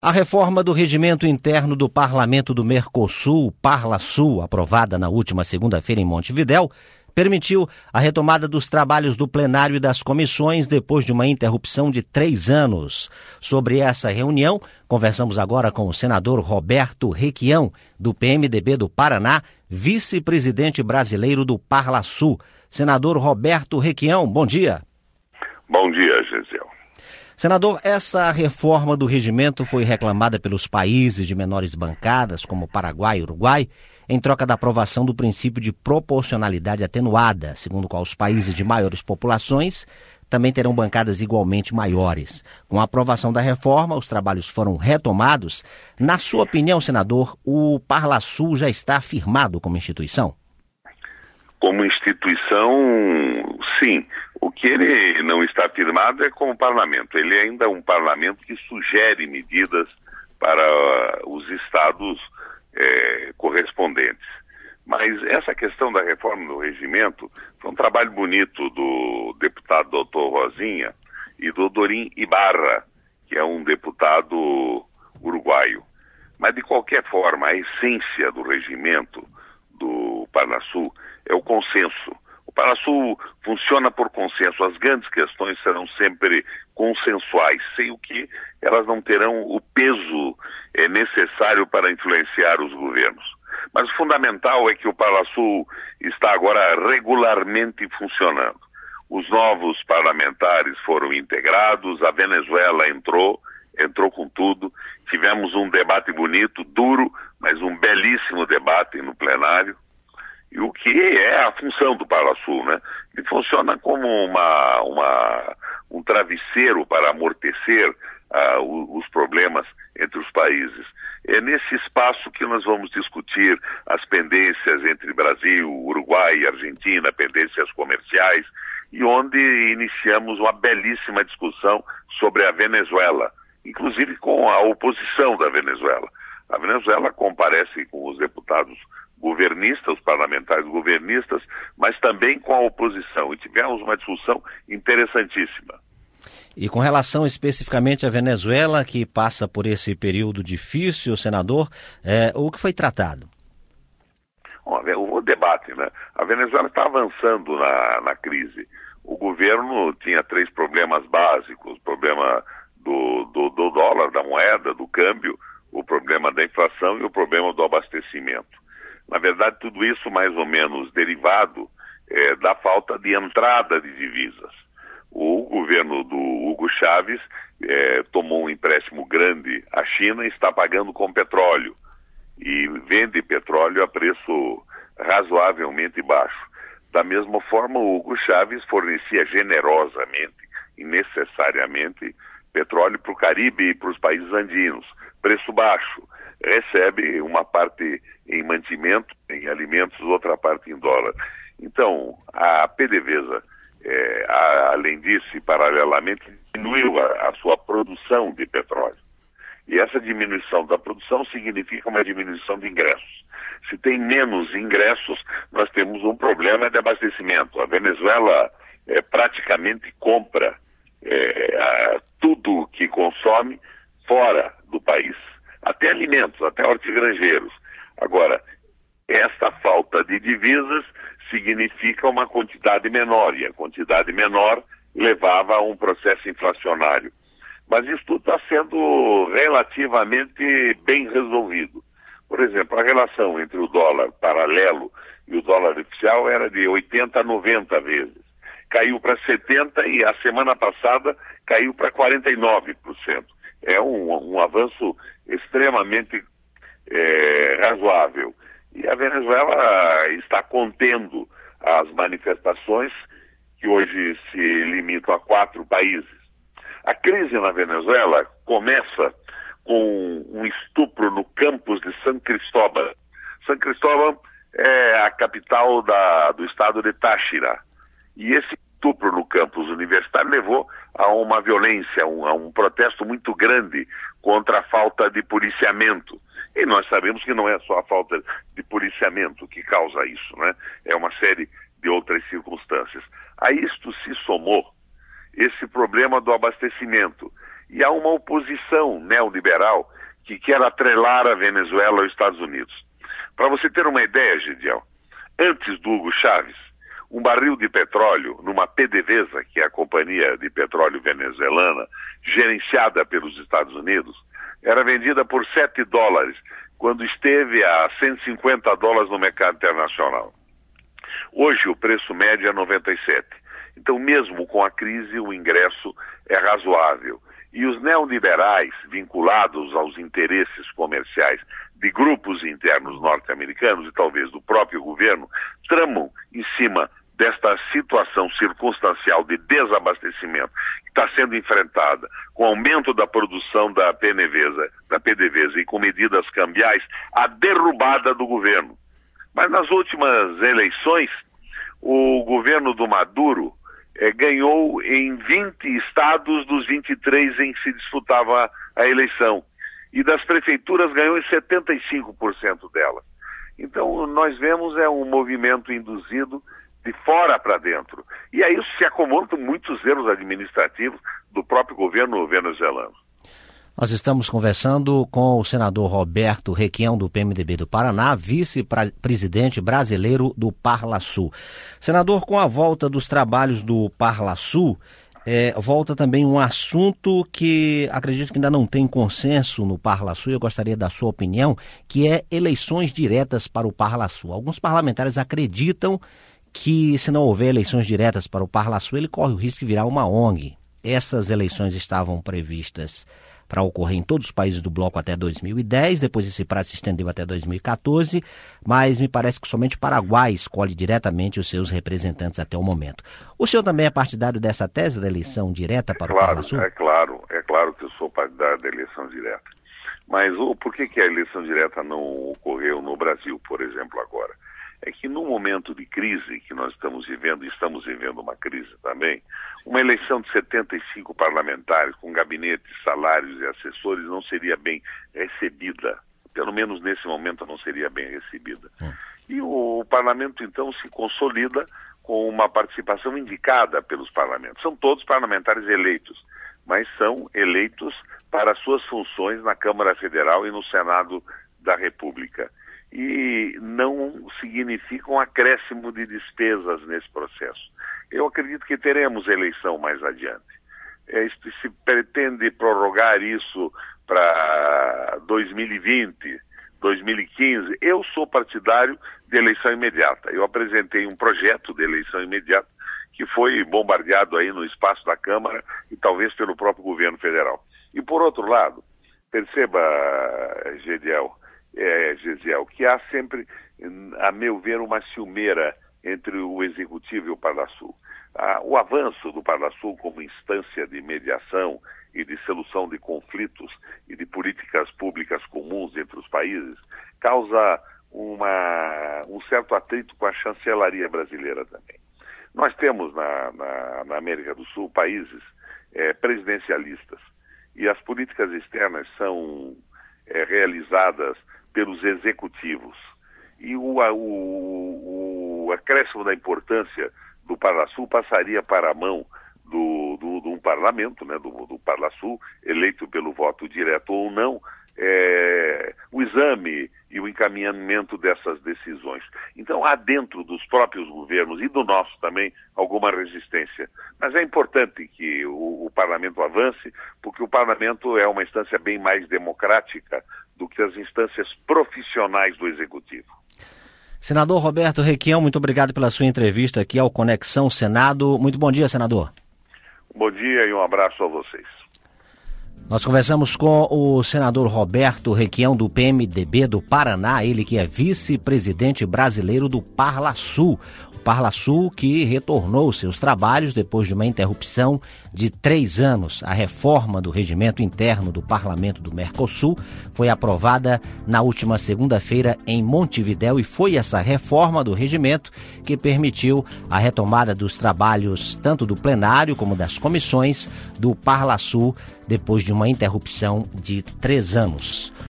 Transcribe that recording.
A reforma do regimento interno do Parlamento do Mercosul, Parlasul, aprovada na última segunda-feira em Montevidéu, permitiu a retomada dos trabalhos do plenário e das comissões depois de uma interrupção de 3 anos. Sobre essa reunião, conversamos agora com o senador Roberto Requião, do PMDB do Paraná, vice-presidente brasileiro do Parlasul. Senador Roberto Requião, bom dia. Bom dia, Gesiel. Senador, essa reforma do regimento foi reclamada pelos países de menores bancadas, como Paraguai e Uruguai, em troca da aprovação do princípio de proporcionalidade atenuada, segundo o qual os países de maiores populações também terão bancadas igualmente maiores. Com a aprovação da reforma, os trabalhos foram retomados. Na sua opinião, senador, o Parlasul já está firmado como instituição? Como instituição, sim. O que ele não está firmado é como parlamento. Ele é ainda um parlamento que sugere medidas para os estados correspondentes. Mas essa questão da reforma do regimento foi um trabalho bonito do deputado doutor Rosinha e do Dorim Ibarra, que é um deputado uruguaio. Mas, de qualquer forma, a essência do regimento do Parlasul é o consenso. O Parlasul funciona por consenso. As grandes questões serão sempre consensuais, sem o que elas não terão o peso necessário para influenciar os governos. Mas o fundamental é que o Parlasul está agora regularmente funcionando. Os novos parlamentares foram integrados, a Venezuela entrou com tudo. Tivemos um debate bonito, duro, mas um belíssimo debate no plenário. E o que é a função do Parlasul, né? Ele funciona como um travesseiro para amortecer os problemas entre os países. É nesse espaço que nós vamos discutir as pendências entre Brasil, Uruguai e Argentina, pendências comerciais, e onde iniciamos uma belíssima discussão sobre a Venezuela, inclusive com a oposição da Venezuela. A Venezuela comparece com os deputados governistas, os parlamentares governistas, mas também com a oposição. E tivemos uma discussão interessantíssima. E com relação especificamente à Venezuela, que passa por esse período difícil, senador, o que foi tratado? O debate, né? A Venezuela está avançando na crise. O governo tinha 3 problemas básicos: o problema do dólar, da moeda, do câmbio, o problema da inflação e o problema do abastecimento. Na verdade, tudo isso mais ou menos derivado da falta de entrada de divisas. O governo do Hugo Chávez tomou um empréstimo grande à China e está pagando com petróleo. E vende petróleo a preço razoavelmente baixo. Da mesma forma, o Hugo Chávez fornecia generosamente e necessariamente petróleo para o Caribe e para os países andinos. Preço baixo. Recebe uma parte em mantimento, em alimentos, outra parte em dólar. Então, a PDVSA, além disso e paralelamente, diminuiu a sua produção de petróleo. E essa diminuição da produção significa uma diminuição de ingressos. Se tem menos ingressos, nós temos um problema de abastecimento. A Venezuela praticamente compra tudo que consome fora do país. Até alimentos, até hortigranjeiros. Agora, esta falta de divisas significa uma quantidade menor, e a quantidade menor levava a um processo inflacionário. Mas isso tudo está sendo relativamente bem resolvido. Por exemplo, a relação entre o dólar paralelo e o dólar oficial era de 80 a 90 vezes. Caiu para 70 e a semana passada caiu para 49%. É um avanço extremamente razoável. E a Venezuela está contendo as manifestações, que hoje se limitam a 4 países. A crise na Venezuela começa com um estupro no campus de San Cristóbal. San Cristóbal é a capital do estado de Táchira. E esse estupro no campus universitário levou a uma violência, a um protesto muito grande contra a falta de policiamento. E nós sabemos que não é só a falta de policiamento que causa isso, né? É uma série de outras circunstâncias. A isto se somou esse problema do abastecimento. e há uma oposição neoliberal que quer atrelar a Venezuela aos Estados Unidos. Para você ter uma ideia, Gidiel, antes do Hugo Chávez, um barril de petróleo numa PDVSA, que é a companhia de petróleo venezuelana, gerenciada pelos Estados Unidos, era vendida por $7, quando esteve a $150 no mercado internacional. Hoje o preço médio é 97. Então, mesmo com a crise, o ingresso é razoável. E os neoliberais, vinculados aos interesses comerciais de grupos internos norte-americanos e talvez do próprio governo, tramam em cima desta situação circunstancial de desabastecimento que está sendo enfrentada com o aumento da produção da PDVSA e com medidas cambiais, a derrubada do governo. Mas nas últimas eleições, o governo do Maduro ganhou em 20 estados dos 23 em que se disputava a eleição. E das prefeituras ganhou em 75% delas. Então, nós vemos um movimento induzido de fora para dentro. E a isso se acumulam muitos erros administrativos do próprio governo venezuelano. Nós estamos conversando com o senador Roberto Requião, do PMDB do Paraná, vice-presidente brasileiro do Parlasul. Senador, com a volta dos trabalhos do Parlasul, volta também um assunto que acredito que ainda não tem consenso no Parlasul, eu gostaria da sua opinião, que é eleições diretas para o Parlasul. Alguns parlamentares acreditam que se não houver eleições diretas para o Parlasul, ele corre o risco de virar uma ONG. Essas eleições estavam previstas para ocorrer em todos os países do bloco até 2010, depois esse prazo se estendeu até 2014, mas me parece que somente o Paraguai escolhe diretamente os seus representantes até o momento. O senhor também é partidário dessa tese da eleição direta para o Parlasul? É claro que eu sou partidário da eleição direta. Mas por que a eleição direta não ocorreu no Brasil, por exemplo, agora? É que no momento de crise que nós estamos vivendo, e estamos vivendo uma crise também, uma eleição de 75 parlamentares com gabinetes, salários e assessores não seria bem recebida. Pelo menos nesse momento não seria bem recebida. E o parlamento então se consolida com uma participação indicada pelos parlamentos. São todos parlamentares eleitos, mas são eleitos para suas funções na Câmara Federal e no Senado da República. E não significa um acréscimo de despesas nesse processo. Eu acredito que teremos eleição mais adiante. Se pretende prorrogar isso para 2020, 2015, eu sou partidário de eleição imediata. Eu apresentei um projeto de eleição imediata que foi bombardeado aí no espaço da Câmara e talvez pelo próprio governo federal. E por outro lado, perceba, Gesiel, que há sempre, a meu ver, uma ciumeira entre o Executivo e o Parlasul. O avanço do Parlasul como instância de mediação e de solução de conflitos e de políticas públicas comuns entre os países causa um certo atrito com a chancelaria brasileira também. Nós temos na América do Sul países presidencialistas e as políticas externas são realizadas pelos executivos. E o acréscimo da importância do Parlasul passaria para a mão do parlamento, né, do Parlasul, eleito pelo voto direto ou não, o exame e o encaminhamento dessas decisões. Então há dentro dos próprios governos e do nosso também alguma resistência. Mas é importante que o parlamento avance, porque o parlamento é uma instância bem mais democrática do que as instâncias profissionais do Executivo. Senador Roberto Requião, muito obrigado pela sua entrevista aqui ao Conexão Senado. Muito bom dia, senador. Bom dia e um abraço a vocês. Nós conversamos com o senador Roberto Requião, do PMDB do Paraná, ele que é vice-presidente brasileiro do Parlasul. O Parlasul que retornou seus trabalhos depois de uma interrupção de 3 anos. A reforma do regimento interno do Parlamento do Mercosul foi aprovada na última segunda-feira em Montevidéu e foi essa reforma do regimento que permitiu a retomada dos trabalhos tanto do plenário como das comissões do Parlasul depois de uma interrupção de 3 anos.